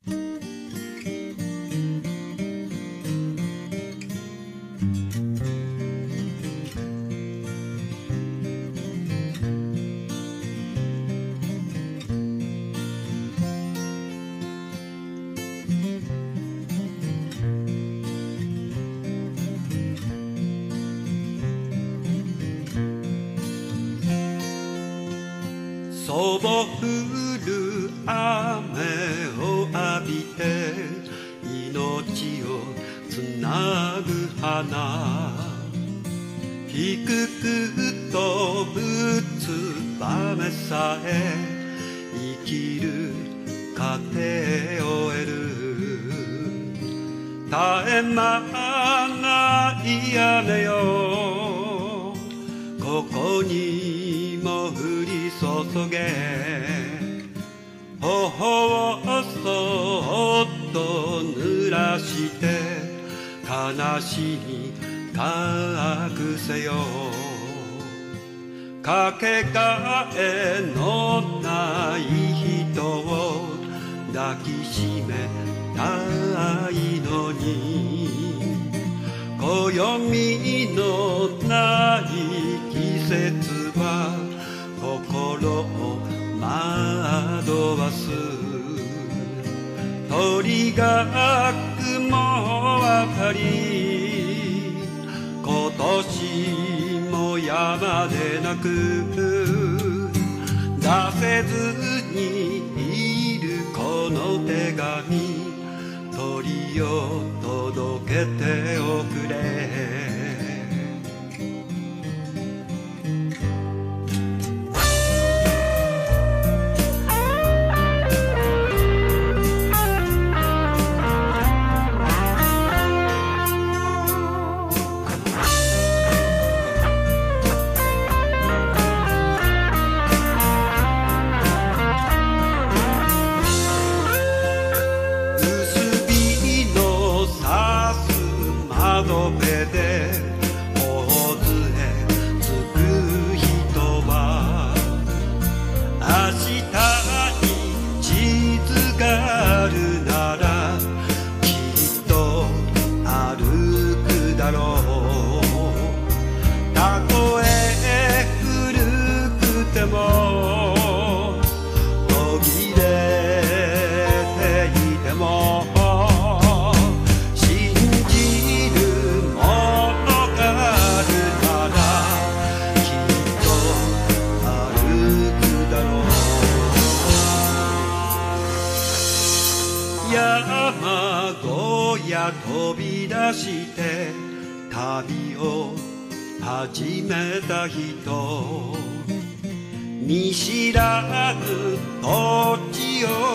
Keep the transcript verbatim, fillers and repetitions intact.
そぼ降る雨を浴びて命をつなぐ花、低く飛ぶツバメさえ生きる糧を得る。絶え間ない雨よ、ここにも降り注げ。頬をそっと濡らして悲しみ隠せよ。かけがえのない人を抱きしめたいのに、暦のない季節は心を惑わす。鳥が雲渡り、今年も山でなく出せずにいるこの手紙、鳥を届けておくれ。窓辺で大津へ着く人は、明日に地図があるならきっと歩くだろう。たとえ古くても途切れていても、山小屋飛び出して旅を始めた人、見知らぬ土地を